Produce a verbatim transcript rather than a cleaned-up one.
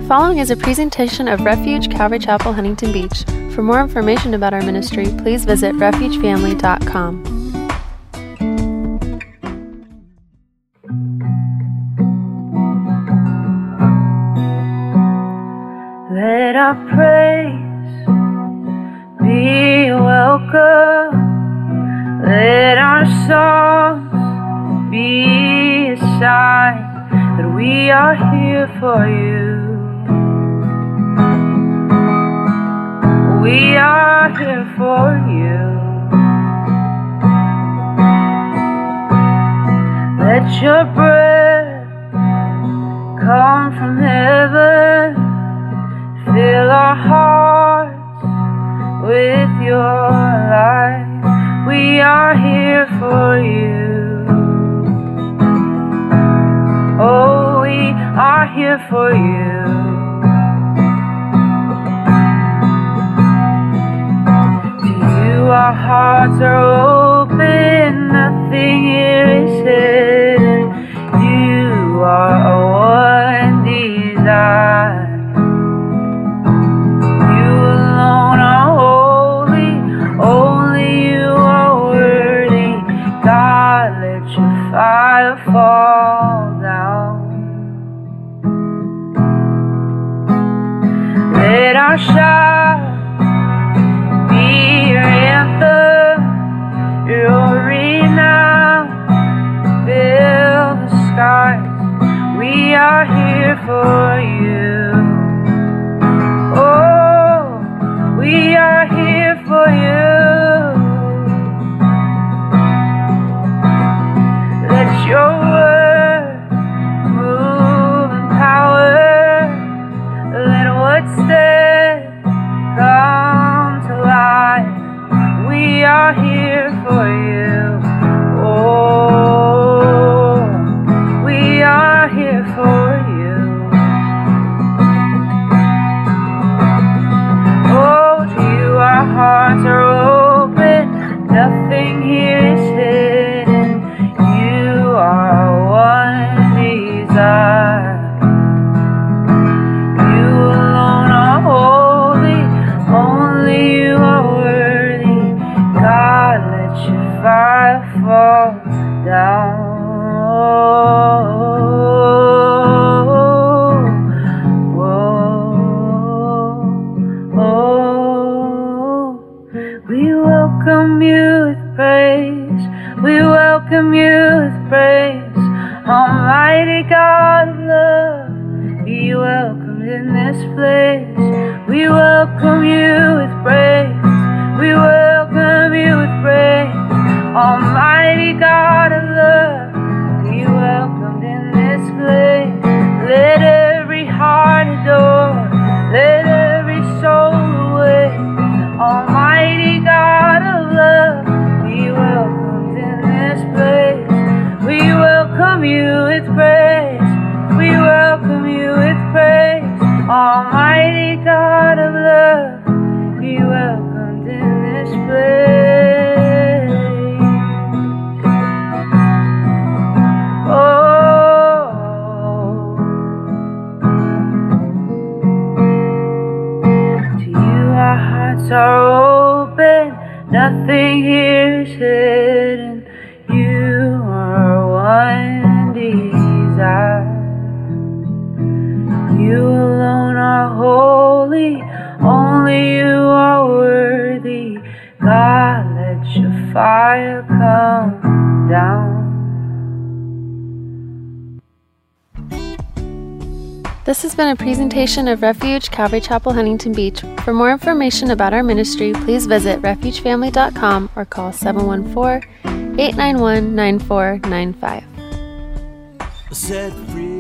following is a presentation of Refuge Calvary Chapel, Huntington Beach. For more information about our ministry, please visit refuge family dot com. Let our praise be welcome. Let our songs be a sign that we are here for you. We are here for you. Let your breath come from heaven. Fill our hearts with your light. We are here for you. Oh, we are here for you. To you our hearts are open, nothing here is hidden. You are our one desire. Fire fall down. Let our shout be your anthem, your renown. Fill the skies. We are here for you. Oh, we are here for you. Your word move in power. Let what's dead come to life. We are here for you. Oh, we are here for you. Oh, to you our hearts are open. Nothing here is hidden. Our one desire. You alone are holy, only you are worthy. God, let your fire fall down. Oh, oh, oh. We welcome you with praise. We welcome you with praise. Almighty God of love, be welcomed in this place. We welcome you with praise. We welcome you with praise. Almighty God of love, be welcomed in this place. Let every heart adore. Let every soul awake. Almighty God of love, be welcomed in this place. We welcome you with praise. We welcome you with praise. Almighty God of love, be welcomed in this place. Oh, to you our hearts are open. Nothing here is hidden. You are one desire. You alone are holy, only you are worthy. God, let your fire come down. This has been a presentation of Refuge Calvary Chapel, Huntington Beach. For more information about our ministry, please visit refuge family dot com or call seven one four, eight nine one, nine four nine five. Set free.